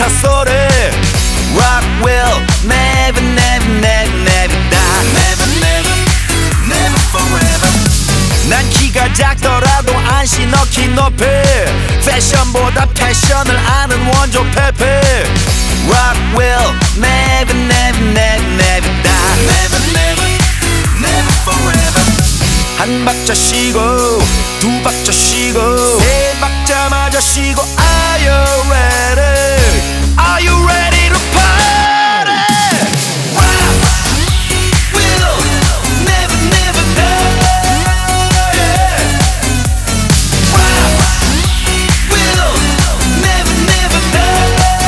기타 소리 Rock will never never never never die Never never never forever 난 키가 작더라도 안시 넣기 높이 패션보다 패션을 아는 원조 페페 Rock will never never never never die Never never never forever 한 박자 쉬고 두 박자 쉬고 세 박자 마저 쉬고 Are you ready? Are you ready to party? Rock will never never die Rock will never never die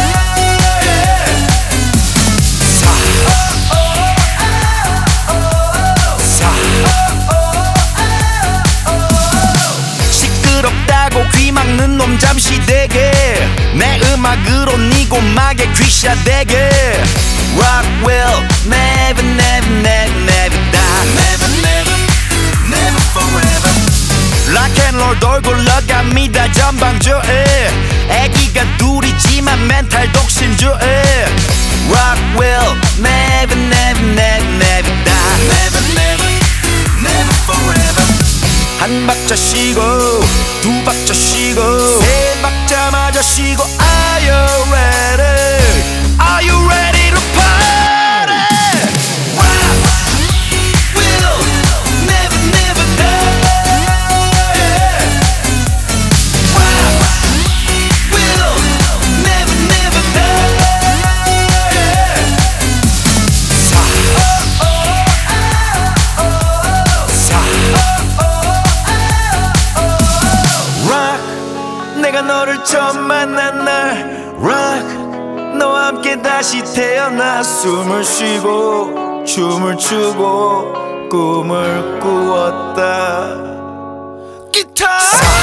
시끄럽다고 귀 막는 놈 잠시 대게 내 음악으로 네 고막에 귀샤대게 Rock will never never never never die Never never never forever Rock and roll 돌굴러갑니다 전방주에 애기가 둘이지만 멘탈 독신주에 Rock will never never never never die Never never never forever 한 박자 쉬고 두 박자 쉬고 세 박자 마저 쉬고 Are you ready? Are you ready to party? Rock will never never die Rock will never never die Rock 내가 너를 처음 만난 날 Rock 너와 함께 다시 태어나 숨을 쉬고 춤을 추고 꿈을 꾸었다 기타